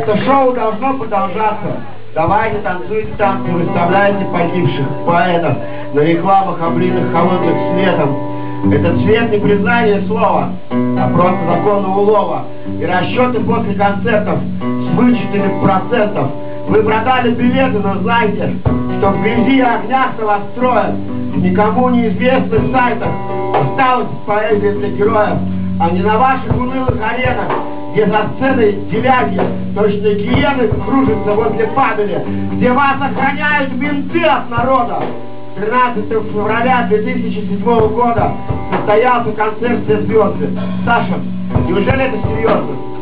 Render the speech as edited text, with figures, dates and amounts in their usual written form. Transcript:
Это шоу должно продолжаться. Давайте танцуйте танцы, выставляйте погибших поэтов на рекламах, облитых холодным светом. Это цвет не признание слова, а просто закон улова. И расчеты после концертов с вычетами процентов. Вы продали билеты, но знайте, что вблизи и огнях новостроя, никому неизвестных сайтах осталась поэзия для героев, а не на ваших унылых аренах, где за сценой телячья, точно гиены кружатся возле падали, где вас охраняют менты от народа. 13 февраля 2007 года состоялся концерт «Все звезды». Саша, неужели это серьезно?